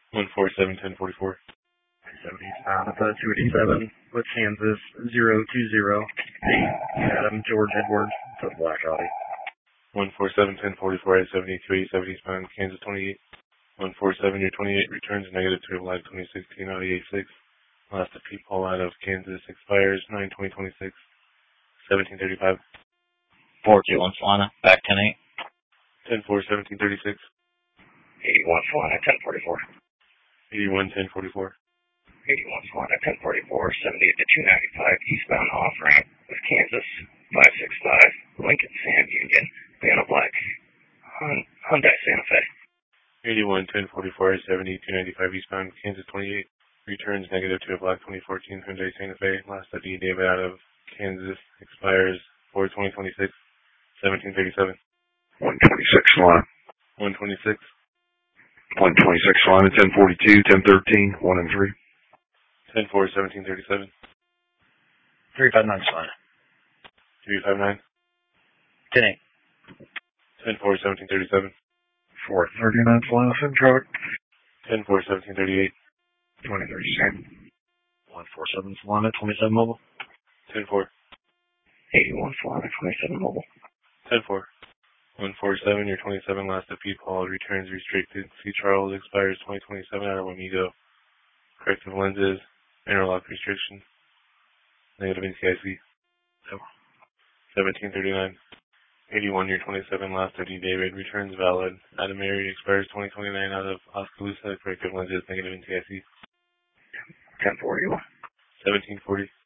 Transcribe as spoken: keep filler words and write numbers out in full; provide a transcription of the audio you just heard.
one four seven, ten forty-four. seventy-seven at the two eighty-seven with Kansas zero two zero. Adam George Edwards to the Black Audi. one four seven, ten forty-four at seventy-two eighty-seven eastbound Kansas twenty-eight. one four seven, your twenty-eight returns negative to Black twenty sixteen Audi eighty-six. Last of people out of Kansas expires nine twenty twenty-six. seventeen thirty-five. four two one Solana, back ten eight. ten four, seventeen thirty-six. eighty-one Solana, ten forty-four. eighty-one, ten forty-four. eighty-one Solana, ten forty-four, seventy-eight to two ninety-five, eastbound off-ramp with Kansas, five six five, Lincoln Sand Union, Vanna Black, Hyundai Santa Fe. eighty-one, ten forty-four, seventy, two ninety-five, eastbound Kansas twenty-eight. Returns negative to a Black twenty fourteen Hyundai Santa Fe. Last of D. David out of Kansas expires four twenty twenty-six. seventeen thirty-seven. one twenty-six Solana. one twenty-six. one twenty-six Solana, ten forty-two, ten thirteen, one and three. ten four, seventeen thirty-seven. three five nine Solana. three five nine. ten eight. ten four, seventeen thirty-seven. four thirty-nine Solana Centrock. ten four, seventeen thirty-eight. twenty thirty-seven. one forty-seven Solana, twenty-seven mobile. ten four. eighty-one Solana, twenty-seven mobile. ten four. one forty-seven, your twenty-seven last of people, returns restricted. C. Charles expires twenty twenty-seven out of Wamego. Corrective lenses, interlock restriction. Negative N C I C. seventeen thirty-nine. eighty-one, your twenty-seven last of D. David, returns valid. Adam Mary expires twenty twenty-nine out of Oskaloosa. Corrective lenses, negative N C I C. ten forty-one. seventeen forty.